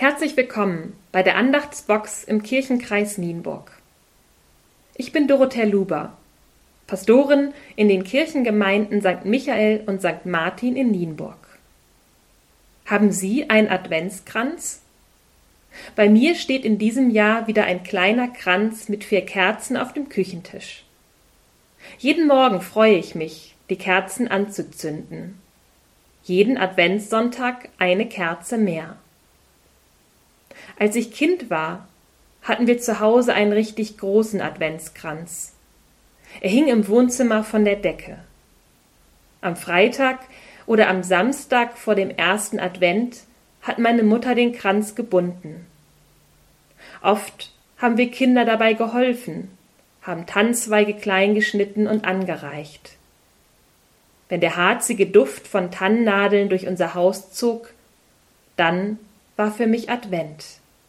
Herzlich willkommen bei der Andachtsbox im Kirchenkreis Nienburg. Ich bin Dorothea Luber, Pastorin in den Kirchengemeinden St. Michael und St. Martin in Nienburg. Haben Sie einen Adventskranz? Bei mir steht in diesem Jahr wieder ein kleiner Kranz mit 4 Kerzen auf dem Küchentisch. Jeden Morgen freue ich mich, die Kerzen anzuzünden. Jeden Adventssonntag eine Kerze mehr. Als ich Kind war, hatten wir zu Hause einen richtig großen Adventskranz. Er hing im Wohnzimmer von der Decke. Am Freitag oder am Samstag vor dem ersten Advent hat meine Mutter den Kranz gebunden. Oft haben wir Kinder dabei geholfen, haben Tannenzweige klein geschnitten und angereicht. Wenn der harzige Duft von Tannennadeln durch unser Haus zog, dann war für mich Advent.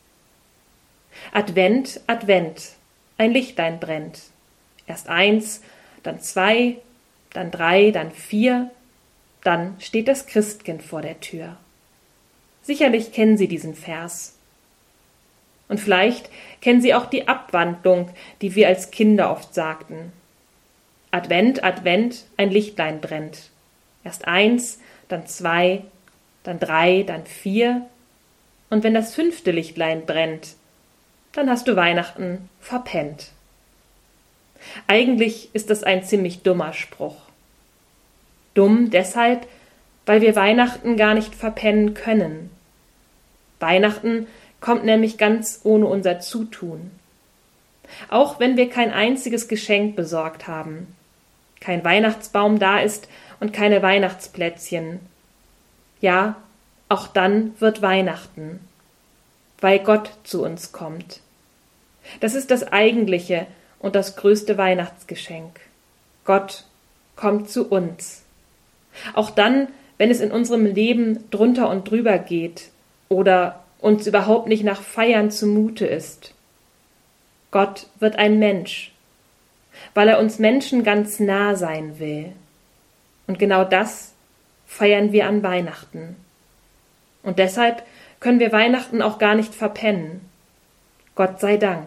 Advent, Advent, ein Lichtlein brennt. Erst 1, dann 2, dann 3, dann 4, dann steht das Christkind vor der Tür. Sicherlich kennen Sie diesen Vers. Und vielleicht kennen Sie auch die Abwandlung, die wir als Kinder oft sagten. Advent, Advent, ein Lichtlein brennt. Erst 1, dann 2, dann 3, dann 4. Und wenn das 5. Lichtlein brennt, dann hast du Weihnachten verpennt. Eigentlich ist das ein ziemlich dummer Spruch. Dumm deshalb, weil wir Weihnachten gar nicht verpennen können. Weihnachten kommt nämlich ganz ohne unser Zutun. Auch wenn wir kein einziges Geschenk besorgt haben, kein Weihnachtsbaum da ist und keine Weihnachtsplätzchen. Ja, auch dann wird Weihnachten, weil Gott zu uns kommt. Das ist das eigentliche und das größte Weihnachtsgeschenk. Gott kommt zu uns. Auch dann, wenn es in unserem Leben drunter und drüber geht oder uns überhaupt nicht nach Feiern zumute ist. Gott wird ein Mensch, weil er uns Menschen ganz nah sein will. Und genau das feiern wir an Weihnachten. Und deshalb können wir Weihnachten auch gar nicht verpennen. Gott sei Dank.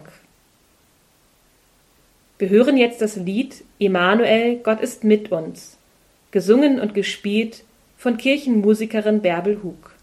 Wir hören jetzt das Lied Immanuel, Gott ist mit uns, gesungen und gespielt von Kirchenmusikerin Bärbel Hug.